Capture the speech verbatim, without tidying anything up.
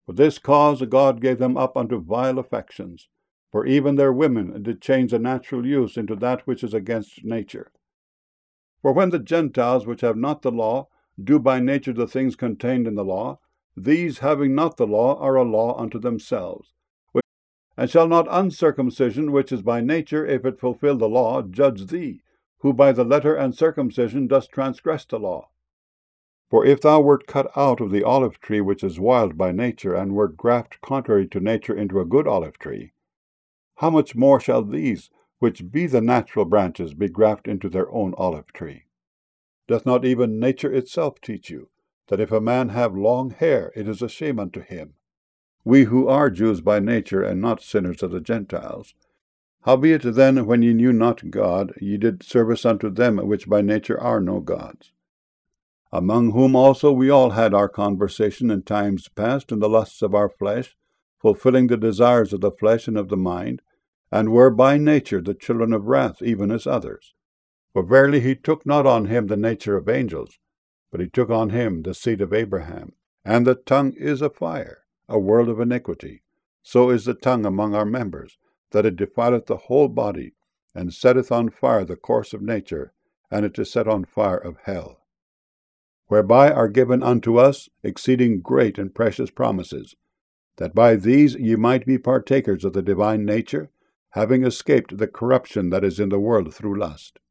For this cause God gave them up unto vile affections. For even their women did change the natural use into that which is against nature. For when the Gentiles, which have not the law, do by nature the things contained in the law, these, having not the law, are a law unto themselves. And shall not uncircumcision, which is by nature, if it fulfill the law, judge thee, who by the letter and circumcision dost transgress the law? For if thou wert cut out of the olive tree which is wild by nature, and wert grafted contrary to nature into a good olive tree, how much more shall these, which be the natural branches, be grafted into their own olive tree? Doth not even nature itself teach you, that if a man have long hair, it is a shame unto him? We who are Jews by nature, and not sinners of the Gentiles. Howbeit then, when ye knew not God, ye did service unto them which by nature are no gods. Among whom also we all had our conversation in times past in the lusts of our flesh, fulfilling the desires of the flesh and of the mind, and were by nature the children of wrath, even as others. For verily he took not on him the nature of angels, but he took on him the seed of Abraham. And the tongue is a fire, a world of iniquity. So is the tongue among our members, that it defileth the whole body, and setteth on fire the course of nature, and it is set on fire of hell. Whereby are given unto us exceeding great and precious promises, that by these ye might be partakers of the divine nature, having escaped the corruption that is in the world through lust.